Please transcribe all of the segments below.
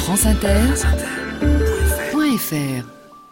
franceinter.fr.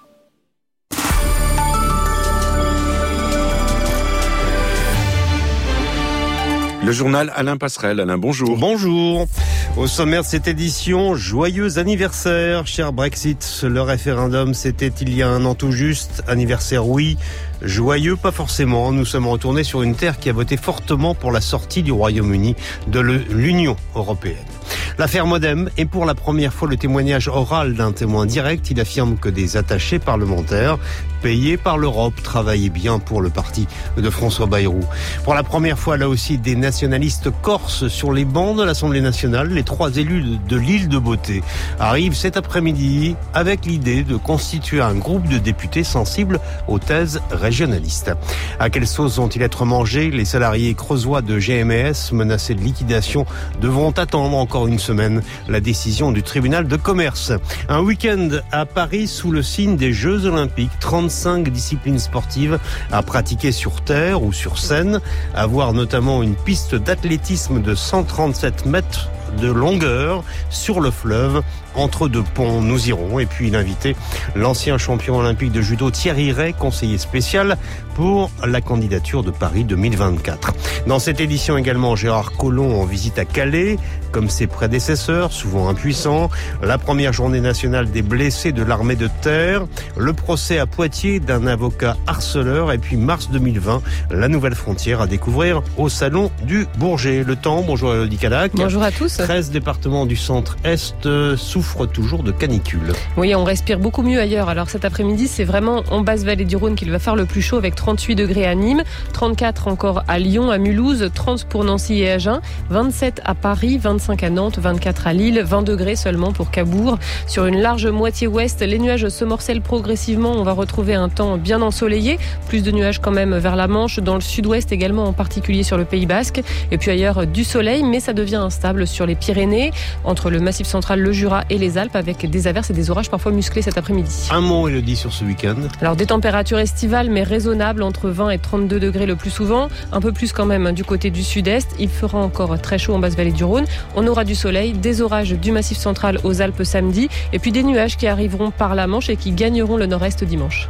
Le journal Alain Passerelle. Alain, bonjour. Bonjour. Au sommaire de cette édition, joyeux anniversaire, cher Brexit. Le référendum, c'était il y a un an tout juste. Anniversaire, oui. Joyeux, pas forcément. Nous sommes retournés sur une terre qui a voté fortement pour la sortie du Royaume-Uni de l'Union européenne. L'affaire Modem est pour la première fois le témoignage oral d'un témoin direct. Il affirme que des attachés parlementaires payés par l'Europe travaillaient bien pour le parti de François Bayrou. Pour la première fois, là aussi, des nationalistes corses sur les bancs de l'Assemblée nationale. Les 3 élus de l'île de Beauté arrivent cet après-midi avec l'idée de constituer un groupe de députés sensibles aux thèses régionalistes. À quelle sauce vont-ils être mangés? Les salariés creusois de GMS menacés de liquidation devront attendre encore une semaine la décision du tribunal de commerce. Un week-end à Paris sous le signe des Jeux Olympiques. 35 disciplines sportives à pratiquer sur terre ou sur scène. À voir notamment une piste d'athlétisme de 137 mètres de longueur sur le fleuve entre 2 ponts. Nous irons. Et puis l'invité, l'ancien champion olympique de judo Thierry Rey, conseiller spécial pour la candidature de Paris 2024. Dans cette édition également, Gérard Collomb en visite à Calais, comme ses prédécesseurs, souvent impuissants. La première journée nationale des blessés de l'armée de terre. Le procès à Poitiers d'un avocat harceleur. Et puis mars 2020, la nouvelle frontière à découvrir au salon du Bourget. Le temps, bonjour Elodie Cadac. Bonjour à tous. 13 départements du centre-est souffrent toujours de canicule. Oui, on respire beaucoup mieux ailleurs. Alors cet après-midi, c'est vraiment en basse vallée du Rhône qu'il va faire le plus chaud avec 38 degrés à Nîmes, 34 encore à Lyon, à Mulhouse, 30 pour Nancy et Agen, 27 à Paris, 25 à Nantes, 24 à Lille, 20 degrés seulement pour Cabourg. Sur une large moitié ouest, les nuages se morcellent progressivement. On va retrouver un temps bien ensoleillé. Plus de nuages quand même vers la Manche, dans le sud-ouest également, en particulier sur le Pays Basque. Et puis ailleurs, du soleil, mais ça devient instable sur les Pyrénées, entre le Massif central, le Jura et les Alpes, avec des averses et des orages parfois musclés cet après-midi. Un mot, Elodie, sur ce week-end. Alors des températures estivales, mais raisonnables, entre 20 et 32 degrés le plus souvent. Un peu plus quand même du côté du sud-est. Il fera encore très chaud en basse vallée du Rhône. On aura du soleil, des orages du Massif central aux Alpes samedi, et puis des nuages qui arriveront par la Manche et qui gagneront le nord-est dimanche.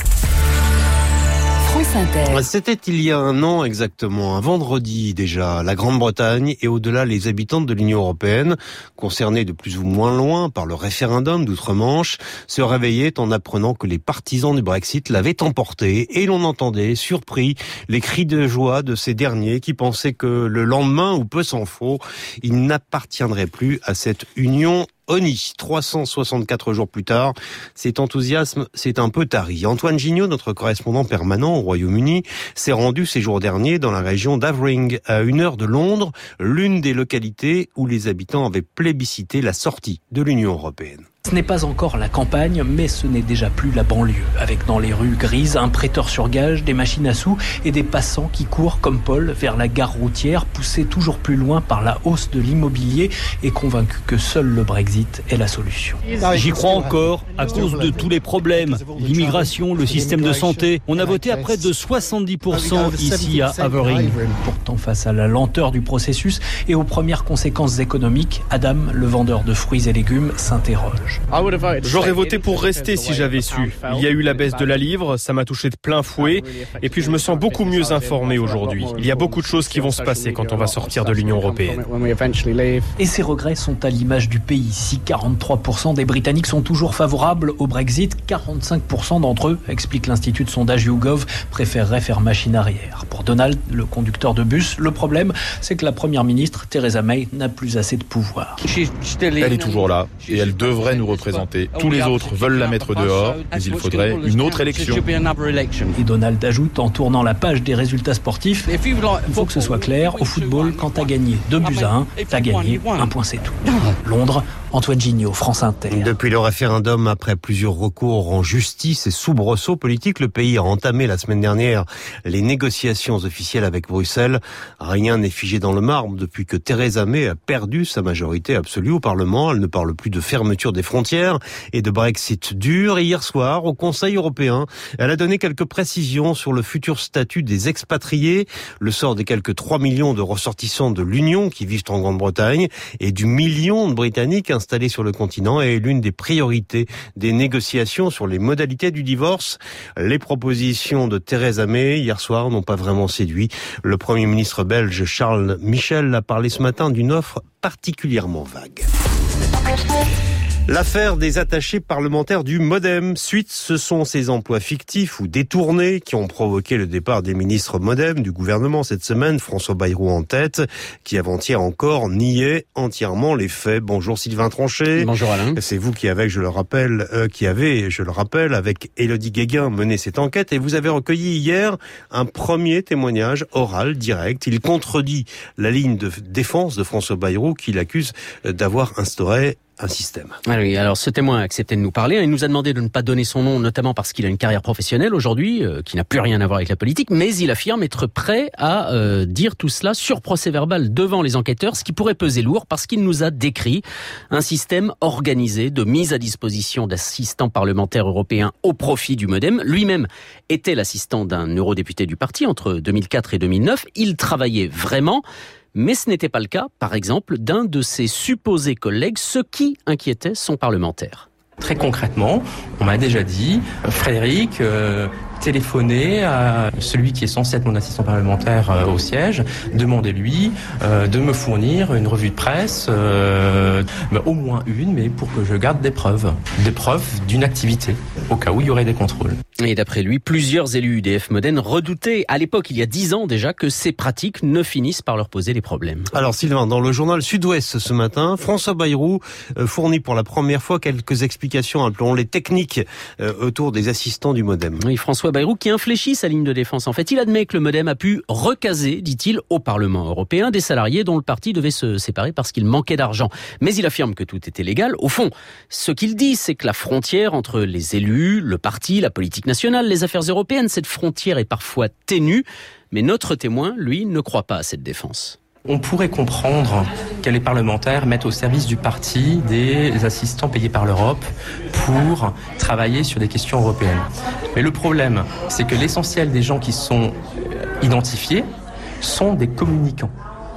C'était il y a un an exactement, un vendredi déjà. La Grande-Bretagne et au-delà les habitants de l'Union européenne, concernés de plus ou moins loin par le référendum d'outre-Manche, se réveillaient en apprenant que les partisans du Brexit l'avaient emporté. Et l'on entendait, surpris, les cris de joie de ces derniers qui pensaient que le lendemain, ou peu s'en faut, ils n'appartiendraient plus à cette union ONI. 364 jours plus tard, cet enthousiasme s'est un peu tari. Antoine Gignot, notre correspondant permanent au Royaume-Uni, s'est rendu ces jours derniers dans la région d'Havering, à 1 heure de Londres, l'une des localités où les habitants avaient plébiscité la sortie de l'Union européenne. Ce n'est pas encore la campagne, mais ce n'est déjà plus la banlieue, avec dans les rues grises un prêteur sur gage, des machines à sous et des passants qui courent comme Paul vers la gare routière, poussés toujours plus loin par la hausse de l'immobilier et convaincus que seul le Brexit est la solution. J'y crois encore, à cause de tous les problèmes, l'immigration, le système de santé. On a voté à près de 70% ici à Havering. Pourtant, face à la lenteur du processus et aux premières conséquences économiques, Adam, le vendeur de fruits et légumes, s'interroge. J'aurais voté pour rester si j'avais su. Il y a eu la baisse de la livre, ça m'a touché de plein fouet. Et puis je me sens beaucoup mieux informé aujourd'hui. Il y a beaucoup de choses qui vont se passer quand on va sortir de l'Union européenne. Et ces regrets sont à l'image du pays. Si 43% des Britanniques sont toujours favorables au Brexit, 45% d'entre eux, explique l'Institut de sondage YouGov, préféreraient faire machine arrière. Pour Donald, le conducteur de bus, le problème, c'est que la première ministre, Theresa May, n'a plus assez de pouvoir. Elle est toujours là et elle devrait nous représenter. Tous les autres veulent la mettre dehors, mais il faudrait une autre élection. Et Donald ajoute en tournant la page des résultats sportifs, il faut que ce soit clair, au football, quand t'as gagné 2-1, t'as gagné 1 point, c'est tout. Londres, Antoine Gignot, France Inter. Depuis le référendum, après plusieurs recours en justice et soubresauts politiques, le pays a entamé la semaine dernière les négociations officielles avec Bruxelles. Rien n'est figé dans le marbre depuis que Theresa May a perdu sa majorité absolue au Parlement. Elle ne parle plus de fermeture des frontières et de Brexit dur. Et hier soir, au Conseil européen, elle a donné quelques précisions sur le futur statut des expatriés, le sort des quelques 3 millions de ressortissants de l'Union qui vivent en Grande-Bretagne et du million de Britanniques installée sur le continent et est l'une des priorités des négociations sur les modalités du divorce. Les propositions de Theresa May hier soir n'ont pas vraiment séduit. Le Premier ministre belge Charles Michel a parlé ce matin d'une offre particulièrement vague. L'affaire des attachés parlementaires du MoDem. Suite, ce sont ces emplois fictifs ou détournés qui ont provoqué le départ des ministres MoDem du gouvernement cette semaine, François Bayrou en tête, qui avant-hier encore niait entièrement les faits. Bonjour Sylvain Tronchet. Bonjour Alain. C'est vous qui avez, je le rappelle, avec Élodie Guéguin mené cette enquête et vous avez recueilli hier un premier témoignage oral, direct. Il contredit la ligne de défense de François Bayrou qui l'accuse d'avoir instauré un système. Ah oui, alors ce témoin a accepté de nous parler. Il nous a demandé de ne pas donner son nom, notamment parce qu'il a une carrière professionnelle aujourd'hui, qui n'a plus rien à voir avec la politique, mais il affirme être prêt à dire tout cela sur procès-verbal devant les enquêteurs, ce qui pourrait peser lourd parce qu'il nous a décrit un système organisé de mise à disposition d'assistants parlementaires européens au profit du MoDem. Lui-même était l'assistant d'un eurodéputé du parti entre 2004 et 2009. Il travaillait vraiment. Mais ce n'était pas le cas, par exemple, d'un de ses supposés collègues, ce qui inquiétait son parlementaire. Très concrètement, on m'a déjà dit, Frédéric, téléphonez à celui qui est censé être mon assistant parlementaire au siège, demandez-lui de me fournir une revue de presse, au moins une, mais pour que je garde des preuves d'une activité, au cas où il y aurait des contrôles. Et d'après lui, plusieurs élus UDF MoDem redoutaient, à l'époque, il y a 10 ans déjà, que ces pratiques ne finissent par leur poser des problèmes. Alors Sylvain, dans le journal Sud-Ouest ce matin, François Bayrou fournit pour la première fois quelques explications, appelons-les techniques, autour des assistants du MoDem. Oui, François Bayrou qui infléchit sa ligne de défense. En fait, il admet que le MoDem a pu recaser, dit-il, au Parlement européen des salariés dont le parti devait se séparer parce qu'il manquait d'argent. Mais il affirme que tout était légal. Au fond, ce qu'il dit, c'est que la frontière entre les élus, le parti, la politique nationale, les affaires européennes, cette frontière est parfois ténue. Mais notre témoin, lui, ne croit pas à cette défense. On pourrait comprendre que les parlementaires mettent au service du parti des assistants payés par l'Europe pour travailler sur des questions européennes. Mais le problème, c'est que l'essentiel des gens qui sont identifiés sont des communicants.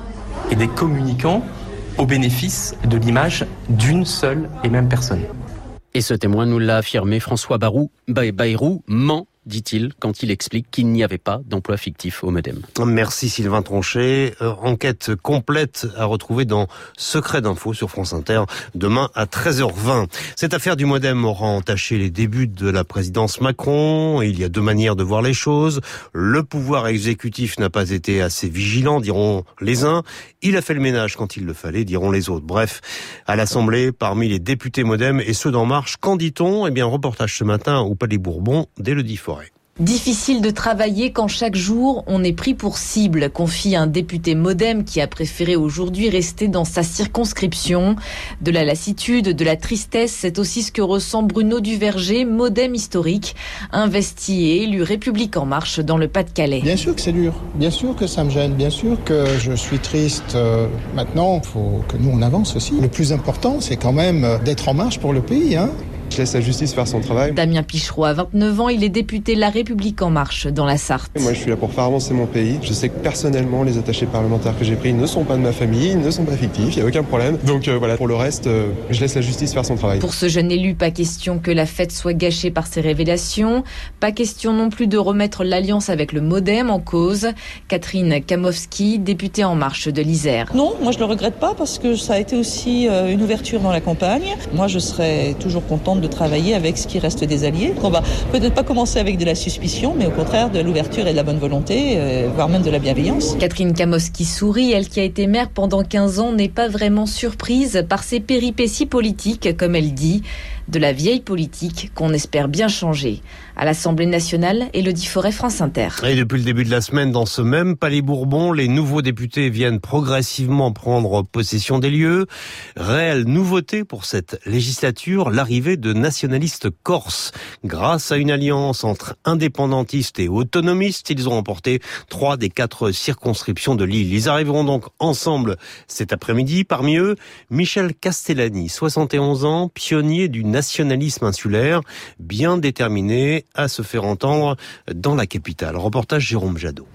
Et des communicants au bénéfice de l'image d'une seule et même personne. Et ce témoin nous l'a affirmé, François Bayrou ment, dit-il, quand il explique qu'il n'y avait pas d'emploi fictif au MoDem. Merci Sylvain Tronchet. Enquête complète à retrouver dans Secret d'info sur France Inter demain à 13h20. Cette affaire du MoDem aura entaché les débuts de la présidence Macron. Il y a deux manières de voir les choses. Le pouvoir exécutif n'a pas été assez vigilant, diront les uns. Il a fait le ménage quand il le fallait, diront les autres. Bref, à l'Assemblée, parmi les députés MoDem et ceux d'En Marche, qu'en dit-on ? Eh bien, reportage ce matin au Palais Bourbon d'Élodie Forêt. Difficile de travailler quand chaque jour on est pris pour cible, confie un député MoDem qui a préféré aujourd'hui rester dans sa circonscription. De la lassitude, de la tristesse, c'est aussi ce que ressent Bruno Duverger, MoDem historique, investi et élu République En Marche dans le Pas-de-Calais. Bien sûr que c'est dur, bien sûr que ça me gêne, bien sûr que je suis triste. Maintenant, il faut que nous on avance aussi. Le plus important, c'est quand même d'être en marche pour le pays, hein. Je laisse la justice faire son travail. Damien Pichereau a 29 ans, il est député La République En Marche dans la Sarthe. Moi je suis là pour faire avancer mon pays. Je sais que personnellement les attachés parlementaires que j'ai pris ne sont pas de ma famille, ne sont pas fictifs, il n'y a aucun problème. Donc voilà, pour le reste, je laisse la justice faire son travail. Pour ce jeune élu, pas question que la fête soit gâchée par ces révélations. Pas question non plus de remettre l'alliance avec le MoDem en cause. Catherine Kamowski, députée En Marche de l'Isère. Non, moi je le regrette pas parce que ça a été aussi une ouverture dans la campagne. Moi je serais toujours contente de travailler avec ce qui reste des alliés. On va peut-être pas commencer avec de la suspicion, mais au contraire de l'ouverture et de la bonne volonté, voire même de la bienveillance. Catherine Kamowski sourit, elle qui a été maire pendant 15 ans n'est pas vraiment surprise par ses péripéties politiques, comme elle dit, de la vieille politique qu'on espère bien changer. À l'Assemblée nationale, Élodie Forêt, France Inter. Et depuis le début de la semaine, dans ce même Palais Bourbon, les nouveaux députés viennent progressivement prendre possession des lieux. Réelle nouveauté pour cette législature, l'arrivée de nationalistes corses. Grâce à une alliance entre indépendantistes et autonomistes, ils ont remporté 3 des 4 circonscriptions de l'île. Ils arriveront donc ensemble cet après-midi. Parmi eux, Michel Castellani, 71 ans, pionnier du nationalisme insulaire, bien déterminé à se faire entendre dans la capitale. Reportage Jérôme Jadot.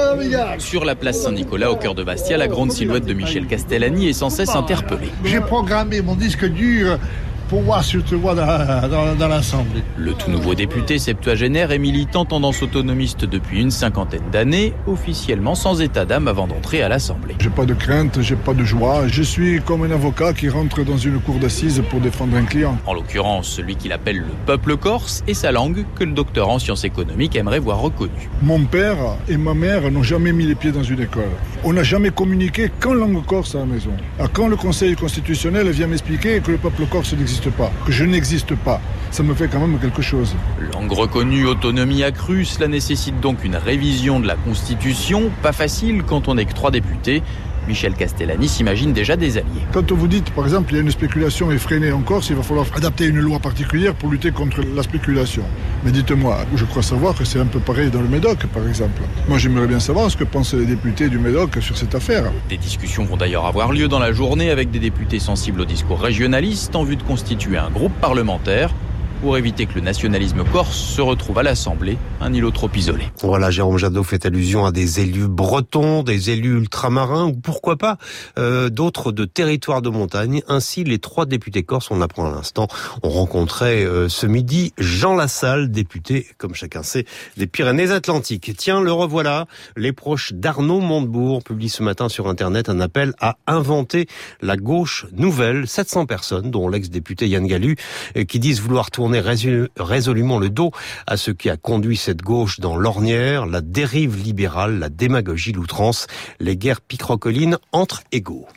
Sur la place Saint-Nicolas, au cœur de Bastia, la grande silhouette de Michel Castellani est sans cesse interpellée. J'ai programmé mon disque dur pour voir si je te vois dans l'Assemblée. Le tout nouveau député septuagénaire est militant tendance autonomiste depuis une 50aine d'années, officiellement sans état d'âme avant d'entrer à l'Assemblée. J'ai pas de crainte, j'ai pas de joie. Je suis comme un avocat qui rentre dans une cour d'assises pour défendre un client. En l'occurrence, celui qu'il appelle le peuple corse et sa langue que le docteur en sciences économiques aimerait voir reconnue. Mon père et ma mère n'ont jamais mis les pieds dans une école. On n'a jamais communiqué qu'en langue corse à la maison. Quand le Conseil constitutionnel vient m'expliquer que le peuple corse n'existe pas, que je n'existe pas, ça me fait quand même quelque chose. Langue reconnue, autonomie accrue, cela nécessite donc une révision de la Constitution. Pas facile quand on n'est que 3 députés. Michel Castellani s'imagine déjà des alliés. Quand vous dites, par exemple, il y a une spéculation effrénée en Corse, il va falloir adapter une loi particulière pour lutter contre la spéculation. Mais dites-moi, je crois savoir que c'est un peu pareil dans le Médoc, par exemple. Moi, j'aimerais bien savoir ce que pensent les députés du Médoc sur cette affaire. Des discussions vont d'ailleurs avoir lieu dans la journée avec des députés sensibles au discours régionaliste en vue de constituer un groupe parlementaire pour éviter que le nationalisme corse se retrouve à l'Assemblée, un îlot trop isolé. Voilà, Jérôme Jadot fait allusion à des élus bretons, des élus ultramarins, ou pourquoi pas d'autres de territoires de montagne. Ainsi, les 3 députés corses, on l'apprend à l'instant, ont rencontré ce midi Jean Lassalle, député, comme chacun sait, des Pyrénées-Atlantiques. Tiens, le revoilà. Les proches d'Arnaud Montebourg publient ce matin sur Internet un appel à inventer la gauche nouvelle. 700 personnes, dont l'ex-député Yann Gallu, qui disent vouloir tourner résolument le dos à ce qui a conduit cette gauche dans l'ornière, la dérive libérale, la démagogie, l'outrance, les guerres picrocolines entre égaux.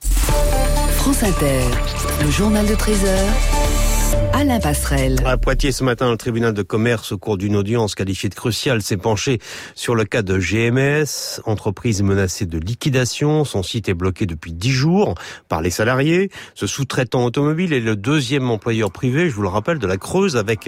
France Inter, le journal de 13h. Alain Passerelle. À Poitiers ce matin, le tribunal de commerce, au cours d'une audience qualifiée de cruciale, s'est penché sur le cas de GMS, entreprise menacée de liquidation. Son site est bloqué depuis 10 jours par les salariés. Ce sous-traitant automobile est le 2e employeur privé, je vous le rappelle, de la Creuse, avec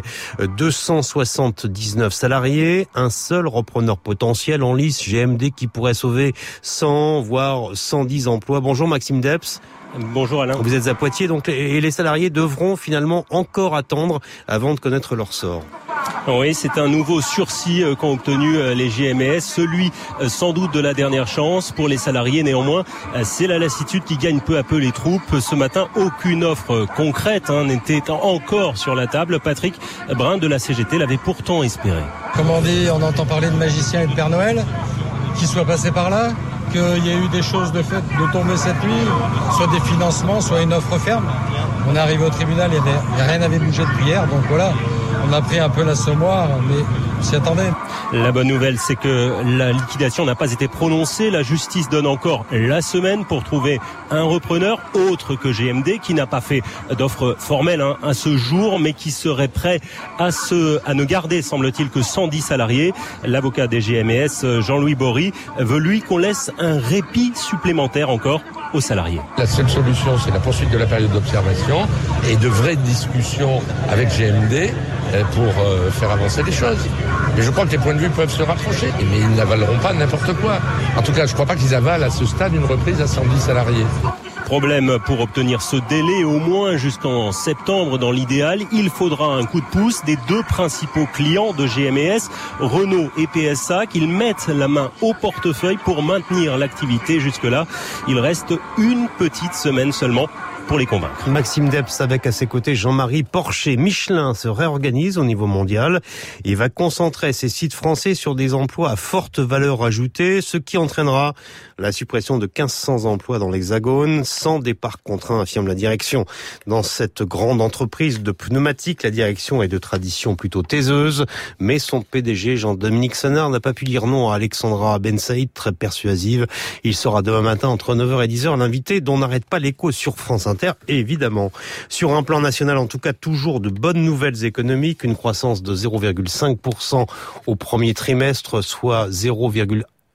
279 salariés. Un seul repreneur potentiel en lice, GMD, qui pourrait sauver 100, voire 110 emplois. Bonjour Maxime Deps. Bonjour Alain. Vous êtes à Poitiers, donc, et les salariés devront finalement encore attendre avant de connaître leur sort. Oui, c'est un nouveau sursis qu'ont obtenu les GMS, celui sans doute de la dernière chance pour les salariés. Néanmoins, c'est la lassitude qui gagne peu à peu les troupes. Ce matin, aucune offre concrète n'était encore sur la table. Patrick Brun de la CGT l'avait pourtant espéré. Comme on dit, on entend parler de magicien et de Père Noël qui soit passé par là, qu'il y a eu des choses de fait de tomber cette nuit, soit des financements, soit une offre ferme. On est arrivé au tribunal, rien n'avait bougé depuis hier, donc voilà, on a pris un peu l'assommoir, mais on s'y attendait. La bonne nouvelle, c'est que la liquidation n'a pas été prononcée. La justice donne encore la semaine pour trouver un repreneur autre que GMD, qui n'a pas fait d'offre formelle à ce jour, mais qui serait prêt à ne garder, semble-t-il, que 110 salariés. L'avocat des GMS, Jean-Louis Bory, veut lui qu'on laisse un répit supplémentaire encore aux salariés. La seule solution, c'est la poursuite de la période d'observation et de vraies discussions avec GMD pour faire avancer les choses. Mais je crois que les points de vue peuvent se rapprocher, mais ils n'avaleront pas n'importe quoi. En tout cas, je ne crois pas qu'ils avalent à ce stade une reprise à 110 salariés. Problème pour obtenir ce délai, au moins jusqu'en septembre dans l'idéal. Il faudra un coup de pouce des 2 principaux clients de GMS, Renault et PSA, qu'ils mettent la main au portefeuille pour maintenir l'activité jusque-là. Il reste une petite semaine seulement pour les convaincre. Maxime Deps avec à ses côtés Jean-Marie Porcher. Michelin se réorganise au niveau mondial. Il va concentrer ses sites français sur des emplois à forte valeur ajoutée, ce qui entraînera la suppression de 1500 emplois dans l'Hexagone, sans départ contraint, affirme la direction. Dans cette grande entreprise de pneumatiques, la direction est de tradition plutôt taiseuse, mais son PDG, Jean-Dominique Senard, n'a pas pu dire non à Alexandra Ben Saïd, très persuasive. Il sera demain matin entre 9h et 10h l'invité dont n'arrête pas l'écho sur France Inter, évidemment. Sur un plan national, en tout cas, toujours de bonnes nouvelles économiques, une croissance de 0,5% au premier trimestre, soit 0,1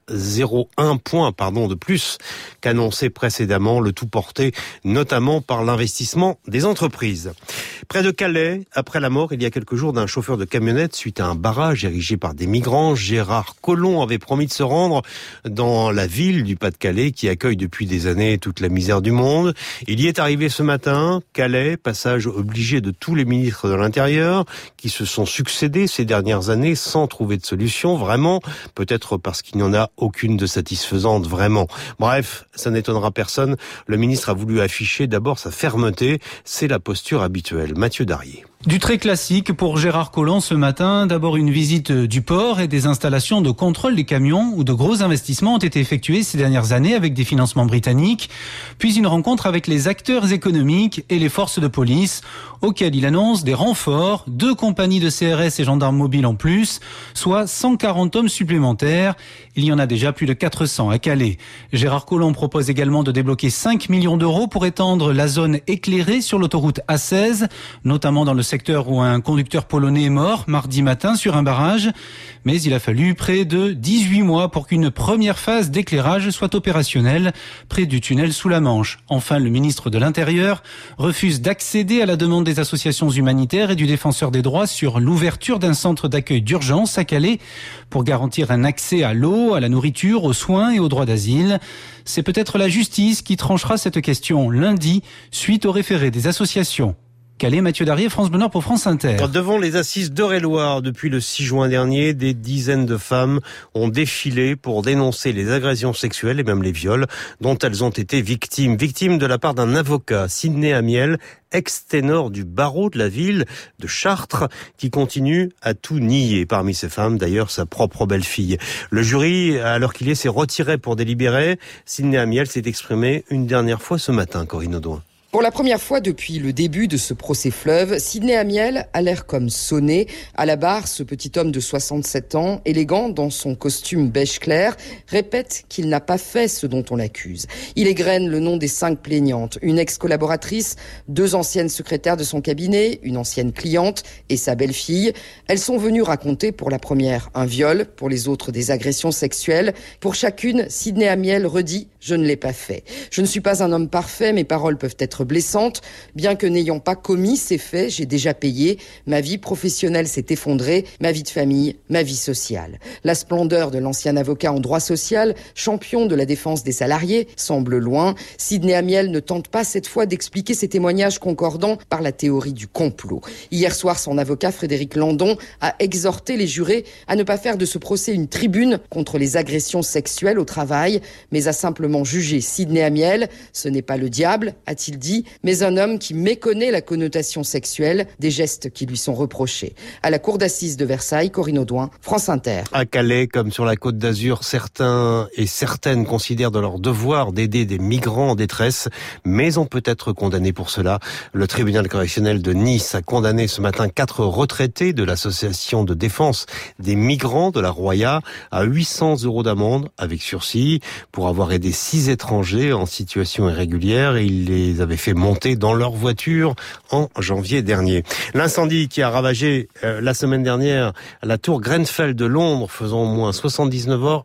0,1 point de plus qu'annoncé précédemment, le tout porté notamment par l'investissement des entreprises. Près de Calais, après la mort il y a quelques jours d'un chauffeur de camionnette suite à un barrage érigé par des migrants, Gérard Collomb avait promis de se rendre dans la ville du Pas-de-Calais qui accueille depuis des années toute la misère du monde. Il y est arrivé ce matin. Calais, passage obligé de tous les ministres de l'Intérieur qui se sont succédés ces dernières années sans trouver de solution, vraiment, peut-être parce qu'il n'y en a aucune de satisfaisante, vraiment. Bref, ça n'étonnera personne. Le ministre a voulu afficher d'abord sa fermeté. C'est la posture habituelle. Mathieu Darrier. Du très classique pour Gérard Collomb ce matin. D'abord une visite du port et des installations de contrôle des camions où de gros investissements ont été effectués ces dernières années avec des financements britanniques. Puis une rencontre avec les acteurs économiques et les forces de police auxquelles il annonce des renforts, 2 compagnies de CRS et gendarmes mobiles en plus, soit 140 hommes supplémentaires. Il y en a déjà plus de 400 à Calais. Gérard Collomb propose également de débloquer 5 millions d'euros pour étendre la zone éclairée sur l'autoroute A16, notamment dans le secteur où un conducteur polonais est mort mardi matin sur un barrage. Mais il a fallu près de 18 mois pour qu'une première phase d'éclairage soit opérationnelle près du tunnel sous la Manche. Enfin, le ministre de l'Intérieur refuse d'accéder à la demande des associations humanitaires et du défenseur des droits sur l'ouverture d'un centre d'accueil d'urgence à Calais pour garantir un accès à l'eau, à la nourriture, aux soins et aux droits d'asile. C'est peut-être la justice qui tranchera cette question lundi suite au référé des associations. Calais, Mathieu Darrier, France Bleu Nord pour France Inter. Devant les assises d'Eure-et-Loir, depuis le 6 juin dernier, des dizaines de femmes ont défilé pour dénoncer les agressions sexuelles et même les viols dont elles ont été victimes. Victimes de la part d'un avocat, Sidney Amiel, ex-ténor du barreau de la ville de Chartres, qui continue à tout nier. Parmi ces femmes, d'ailleurs, sa propre belle-fille. Le jury, alors qu'il s'est retiré pour délibérer, Sidney Amiel s'est exprimé une dernière fois ce matin, Corinne Audouin. Pour la première fois depuis le début de ce procès fleuve, Sidney Amiel a l'air comme sonné. À la barre, ce petit homme de 67 ans, élégant dans son costume beige clair, répète qu'il n'a pas fait ce dont on l'accuse. Il égrène le nom des 5 plaignantes, une ex-collaboratrice, 2 anciennes secrétaires de son cabinet, une ancienne cliente et sa belle-fille. Elles sont venues raconter pour la première un viol, pour les autres des agressions sexuelles. Pour chacune, Sidney Amiel redit « Je ne l'ai pas fait. Je ne suis pas un homme parfait, mes paroles peuvent être blessante. Bien que n'ayant pas commis ces faits, j'ai déjà payé. Ma vie professionnelle s'est effondrée, ma vie de famille, ma vie sociale. La splendeur de l'ancien avocat en droit social, champion de la défense des salariés, semble loin. Sidney Amiel ne tente pas cette fois d'expliquer ses témoignages concordants par la théorie du complot. Hier soir, son avocat Frédéric Landon a exhorté les jurés à ne pas faire de ce procès une tribune contre les agressions sexuelles au travail, mais à simplement juger Sidney Amiel. Ce n'est pas le diable, a-t-il dit, mais un homme qui méconnaît la connotation sexuelle des gestes qui lui sont reprochés. À la cour d'assises de Versailles, Corinne Audouin, France Inter. À Calais, comme sur la Côte d'Azur, certains et certaines considèrent de leur devoir d'aider des migrants en détresse, mais on peut être condamné pour cela. Le tribunal correctionnel de Nice a condamné ce matin 4 retraités de l'association de défense des migrants de la Roya à 800 € d'amende avec sursis pour avoir aidé 6 étrangers en situation irrégulière et il les avait fait monter dans leur voiture en janvier dernier. L'incendie qui a ravagé la semaine dernière la tour Grenfell de Londres, faisant au moins 79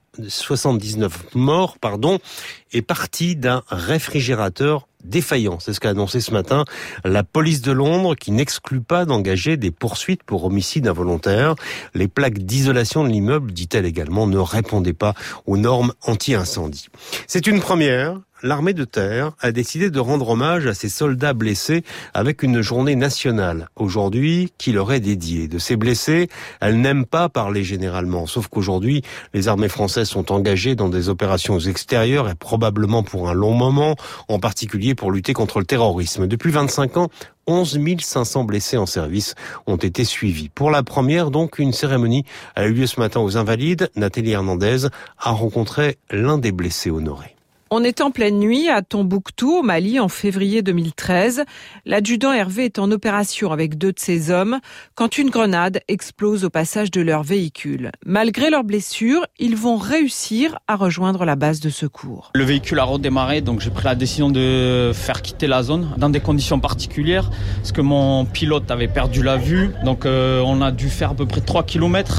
morts, est parti d'un réfrigérateur défaillant. C'est ce qu'a annoncé ce matin la police de Londres qui n'exclut pas d'engager des poursuites pour homicide involontaire. Les plaques d'isolation de l'immeuble, dit-elle également, ne répondaient pas aux normes anti-incendie. C'est une première. L'armée de terre a décidé de rendre hommage à ces soldats blessés avec une journée nationale aujourd'hui qui leur est dédiée. De ces blessés, elle n'aime pas parler généralement, sauf qu'aujourd'hui, les armées françaises sont engagées dans des opérations extérieures et probablement pour un long moment, en particulier pour lutter contre le terrorisme. Depuis 25 ans, 11 500 blessés en service ont été suivis. Pour la première, donc, une cérémonie a eu lieu ce matin aux Invalides. Nathalie Hernandez a rencontré l'un des blessés honorés. On est en pleine nuit à Tombouctou, au Mali, en février 2013. L'adjudant Hervé est en opération avec 2 de ses hommes quand une grenade explose au passage de leur véhicule. Malgré leurs blessures, ils vont réussir à rejoindre la base de secours. Le véhicule a redémarré, donc j'ai pris la décision de faire quitter la zone dans des conditions particulières parce que mon pilote avait perdu la vue. Donc on a dû faire à peu près 3 km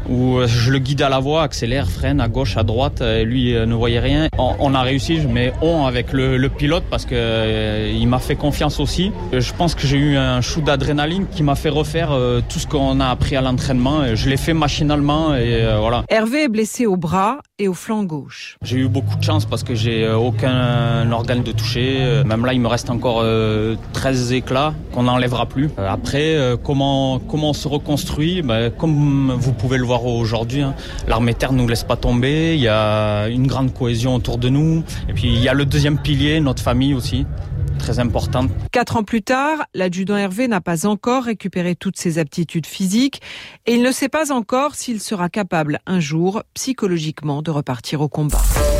où je le guidais à la voie, accélère, freine à gauche, à droite, et lui ne voyait rien. On a réussi, je mets on avec le pilote parce que il m'a fait confiance aussi. Je pense que j'ai eu un shoot d'adrénaline qui m'a fait refaire tout ce qu'on a appris à l'entraînement. Je l'ai fait machinalement et voilà. Hervé est blessé au bras et au flanc gauche. J'ai eu beaucoup de chance parce que j'ai aucun organe de toucher. Même là, il me reste encore 13 éclats qu'on n'enlèvera plus. Après, comment on se reconstruit, comme vous pouvez le voir aujourd'hui, l'armée terre ne nous laisse pas tomber. Il y a une grande cohésion autour de nous. Et puis, il y a le deuxième pilier, notre famille aussi. Très importante. 4 ans plus tard, l'adjudant Hervé n'a pas encore récupéré toutes ses aptitudes physiques et il ne sait pas encore s'il sera capable un jour, psychologiquement, de repartir au combat.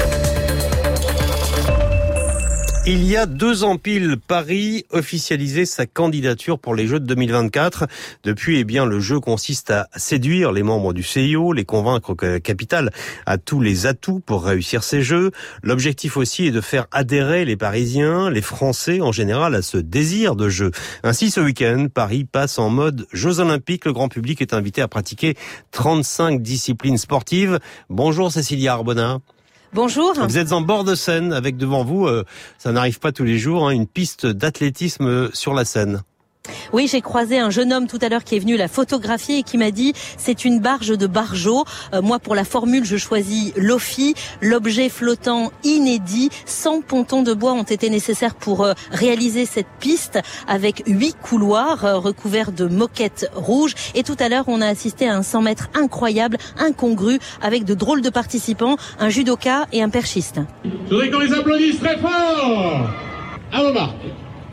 Il y a 2 ans pile, Paris officialisait sa candidature pour les Jeux de 2024. Depuis, le jeu consiste à séduire les membres du CIO, les convaincre que la capitale a tous les atouts pour réussir ces Jeux. L'objectif aussi est de faire adhérer les Parisiens, les Français en général, à ce désir de jeu. Ainsi, ce week-end, Paris passe en mode Jeux Olympiques. Le grand public est invité à pratiquer 35 disciplines sportives. Bonjour Cécilia Arbona. Bonjour. Vous êtes en bord de Seine avec devant vous, ça n'arrive pas tous les jours, une piste d'athlétisme sur la Seine. Oui, j'ai croisé un jeune homme tout à l'heure qui est venu la photographier et qui m'a dit c'est une barge de Bargeot. Moi, pour la formule, je choisis l'OFI, l'objet flottant inédit. 100 pontons de bois ont été nécessaires pour réaliser cette piste avec 8 couloirs recouverts de moquettes rouges. Et tout à l'heure, on a assisté à un 100 mètres incroyable, incongru, avec de drôles de participants, un judoka et un perchiste. Je voudrais qu'on les applaudisse très fort. À vos marques. Prêt ?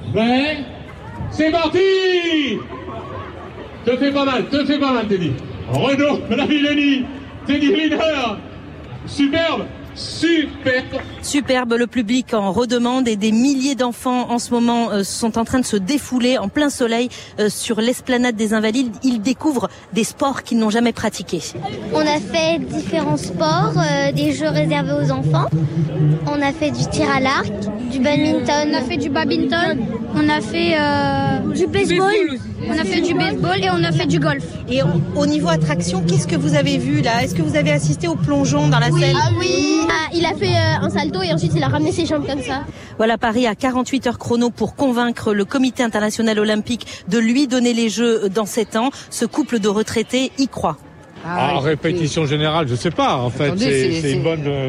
C'est parti! Te fais pas mal, Teddy. Renaud, la Villenie, Teddy Riner. Superbe. Superbe, le public en redemande et des milliers d'enfants en ce moment sont en train de se défouler en plein soleil sur l'esplanade des Invalides. Ils découvrent des sports qu'ils n'ont jamais pratiqués. On a fait différents sports, des jeux réservés aux enfants. On a fait du tir à l'arc, du badminton. On a fait du badminton. On a fait du baseball. On a fait du baseball et on a fait du golf. Et au niveau attraction, qu'est-ce que vous avez vu là? Est-ce que vous avez assisté au plongeon dans la Seine? Oui. Il a fait un salto et ensuite il a ramené ses jambes comme ça. Voilà, Paris a 48 heures chrono pour convaincre le Comité international olympique de lui donner les Jeux dans 7 ans. Ce couple de retraités y croit. Répétition générale, je sais pas. En fait, attendez, c'est une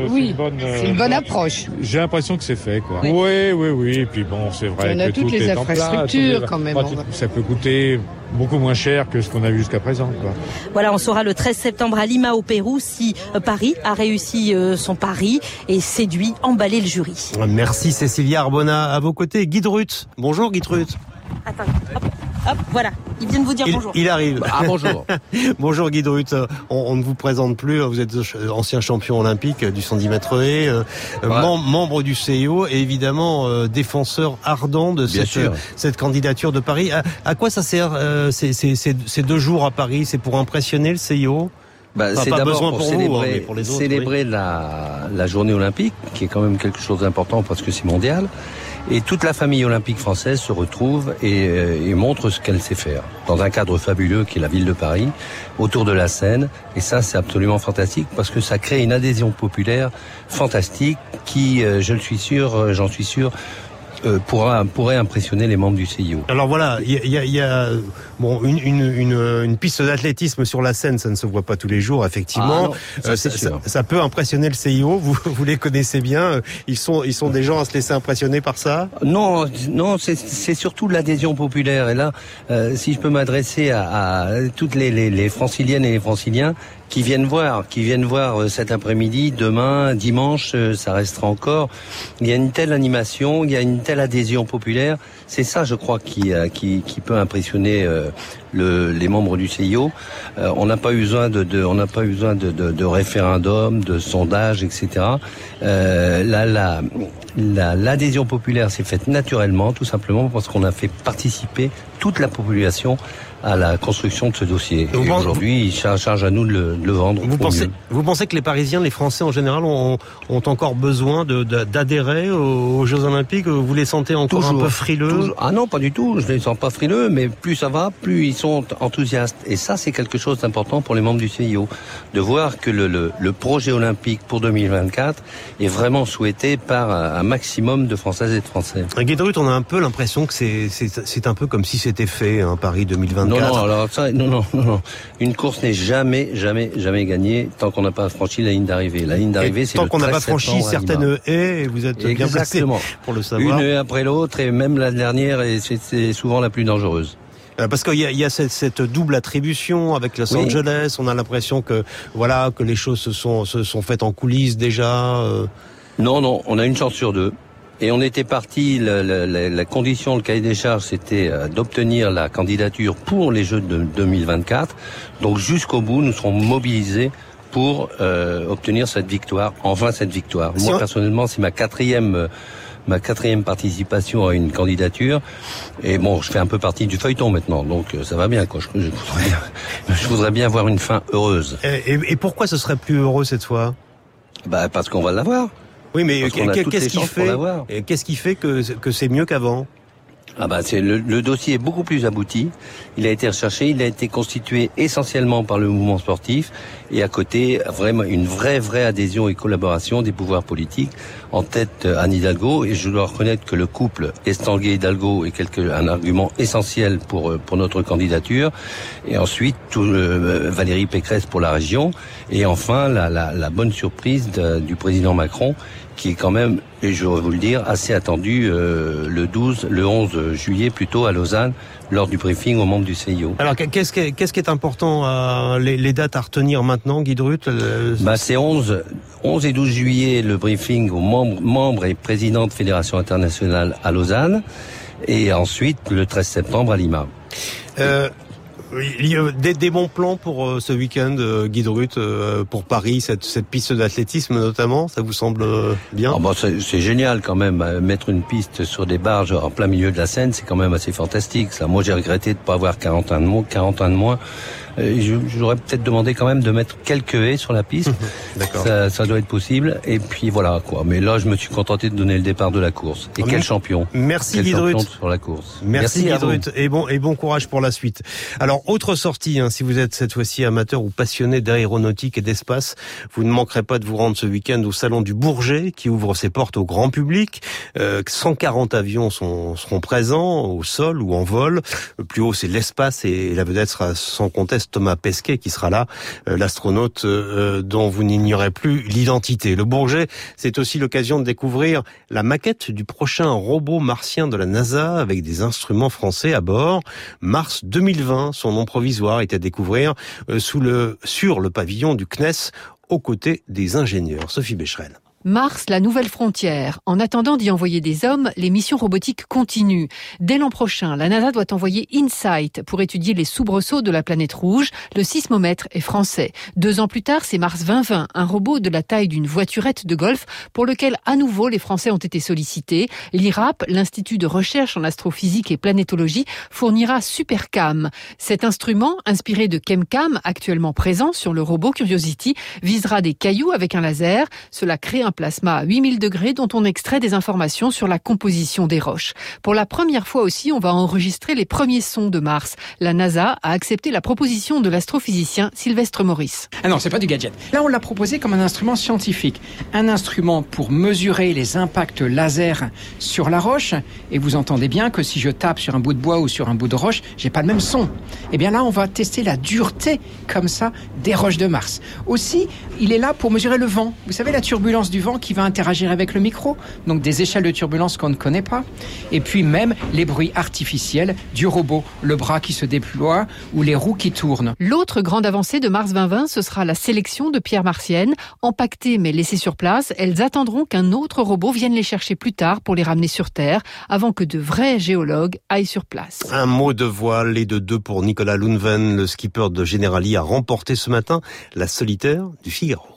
bonne approche. J'ai l'impression que c'est fait, quoi. Oui. Et puis bon, c'est vrai. On a toutes les infrastructures quand même. Ça peut coûter beaucoup moins cher que ce qu'on a vu jusqu'à présent, quoi. Voilà, on saura le 13 septembre à Lima au Pérou si Paris a réussi son pari et séduit, emballé le jury. Merci Cécilia Arbona. À vos côtés, Guy Drut. Bonjour Guy Drut. Attends, hop, voilà. Il vient de vous dire bonjour. Il arrive. Bonjour. Bonjour Guy Drut. On ne vous présente plus. Vous êtes ancien champion olympique du 110 mètres haies, membre du CIO et évidemment défenseur ardent de cette candidature de Paris. À quoi ça sert ces 2 jours à Paris? C'est pour impressionner le CIO? C'est pas d'abord besoin pour pour célébrer, vous, mais pour les autres, célébrer la journée olympique, qui est quand même quelque chose d'important parce que c'est mondial. Et toute la famille olympique française se retrouve et montre ce qu'elle sait faire. Dans un cadre fabuleux qui est la ville de Paris, autour de la Seine. Et ça, c'est absolument fantastique parce que ça crée une adhésion populaire fantastique qui, j'en suis sûr, pourrait impressionner les membres du CIO. Alors voilà, il y a une piste d'athlétisme sur la Seine, ça ne se voit pas tous les jours, effectivement. Ça peut impressionner le CIO. Vous les connaissez bien. Ils sont des gens à se laisser impressionner par ça. Non, c'est surtout l'adhésion populaire. Et là, si je peux m'adresser à toutes les franciliennes et les franciliens qui viennent voir cet après-midi, demain, dimanche, ça restera encore. Il y a une telle animation, il y a une telle adhésion populaire. C'est ça, je crois, qui peut impressionner les membres du CIO. On n'a pas eu besoin de référendum, de sondage, etc. L'adhésion populaire s'est faite naturellement, tout simplement parce qu'on a fait participer toute la population à la construction de ce dossier. Et aujourd'hui, il charge à nous de le vendre. Vous pensez que les Parisiens, les Français en général, ont encore besoin d'adhérer aux Jeux Olympiques? Vous les sentez encore un peu frileux? Ah non, pas du tout. Je les sens pas frileux, mais plus ça va, plus ils sont enthousiastes. Et ça, c'est quelque chose d'important pour les membres du CIO, de voir que le projet olympique pour 2024 est vraiment souhaité par un maximum de Françaises et de Français. Guy de Ruth, on a un peu l'impression que c'est un peu comme si c'était fait, Paris 2024. Non. Une course n'est jamais gagnée tant qu'on n'a pas franchi la ligne d'arrivée. La ligne d'arrivée, c'est tant qu'on n'a pas franchi certaines haies, et vous êtes bien placé pour le savoir. Une haie après l'autre, et même la dernière, c'est souvent la plus dangereuse. Parce qu'il y a cette double attribution avec Los Angeles. On a l'impression que les choses se sont faites en coulisses déjà. Non, on a une chance sur deux. Et on était parti, la condition, le cahier des charges, c'était d'obtenir la candidature pour les Jeux de 2024. Donc jusqu'au bout, nous serons mobilisés pour obtenir cette victoire. Moi, personnellement, c'est ma quatrième participation à une candidature. Et bon, je fais un peu partie du feuilleton maintenant, donc ça va bien, quoi. Je voudrais bien avoir une fin heureuse. Et pourquoi ce serait plus heureux cette fois? Parce qu'on va l'avoir. Oui, mais qu'est-ce qui fait que c'est mieux qu'avant? Le dossier est beaucoup plus abouti. Il a été recherché, il a été constitué essentiellement par le mouvement sportif, et à côté, vraiment une vraie adhésion et collaboration des pouvoirs politiques, en tête Anne Hidalgo, et je dois reconnaître que le couple Estanguet-Hidalgo est un argument essentiel pour notre candidature, et ensuite Valérie Pécresse pour la région, et enfin la bonne surprise du président Macron, qui est quand même, et je vais vous le dire, assez attendu le 11 juillet plutôt à Lausanne, lors du briefing aux membres du CIO. Alors qu'est-ce qui est important, les dates à retenir maintenant, Guy de Ruth? C'est 11 et 12 juillet le briefing aux membres et présidents de Fédération internationale à Lausanne, et ensuite le 13 septembre à Lima. Il y a des bons plans pour ce week-end, Guy de Ruth, pour Paris, cette piste d'athlétisme notamment, ça vous semble bien? C'est génial quand même, mettre une piste sur des barges en plein milieu de la Seine, c'est quand même assez fantastique. Ça. Moi j'ai regretté de ne pas avoir 40 ans de moins. J'aurais peut-être demandé quand même de mettre quelques haies sur la piste. D'accord. Ça doit être possible. Et puis voilà quoi. Mais là, je me suis contenté de donner le départ de la course. Et quel champion! Merci Guy de Ruth sur la course. Merci Guy de Ruth, et bon courage pour la suite. Alors autre sortie, si vous êtes cette fois-ci amateur ou passionné d'aéronautique et d'espace, vous ne manquerez pas de vous rendre ce week-end au Salon du Bourget qui ouvre ses portes au grand public. 140 avions seront présents au sol ou en vol. Le plus haut, c'est l'espace, et la vedette sera sans conteste Thomas Pesquet qui sera là, l'astronaute dont vous n'ignorez plus l'identité. Le Bourget, c'est aussi l'occasion de découvrir la maquette du prochain robot martien de la NASA avec des instruments français à bord. Mars 2020, son nom provisoire est à découvrir sur le pavillon du CNES aux côtés des ingénieurs. Sophie Becherel. Mars, la nouvelle frontière. En attendant d'y envoyer des hommes, les missions robotiques continuent. Dès l'an prochain, la NASA doit envoyer InSight pour étudier les soubresauts de la planète rouge. Le sismomètre est français. 2 ans plus tard, c'est Mars 2020, un robot de la taille d'une voiturette de golf pour lequel, à nouveau, les Français ont été sollicités. L'IRAP, l'Institut de recherche en astrophysique et planétologie, fournira SuperCam. Cet instrument, inspiré de ChemCam, actuellement présent sur le robot Curiosity, visera des cailloux avec un laser. Cela crée un plasma à 8000 degrés dont on extrait des informations sur la composition des roches. Pour la première fois aussi, on va enregistrer les premiers sons de Mars. La NASA a accepté la proposition de l'astrophysicien Sylvestre Maurice. Ah non, c'est pas du gadget. Là, on l'a proposé comme un instrument scientifique. Un instrument pour mesurer les impacts laser sur la roche. Et vous entendez bien que si je tape sur un bout de bois ou sur un bout de roche, j'ai pas le même son. Eh bien là, on va tester la dureté, comme ça, des roches de Mars. Aussi, il est là pour mesurer le vent. Vous savez, la turbulence du vent qui va interagir avec le micro, donc des échelles de turbulence qu'on ne connaît pas, et puis même les bruits artificiels du robot, le bras qui se déploie ou les roues qui tournent. L'autre grande avancée de Mars 2020, ce sera la sélection de pierres martiennes. Empaquetées mais laissées sur place, elles attendront qu'un autre robot vienne les chercher plus tard pour les ramener sur Terre, avant que de vrais géologues aillent sur place. Un mot de voile et de 2 pour Nicolas Loenven, le skipper de Generali a remporté ce matin la solitaire du Figaro.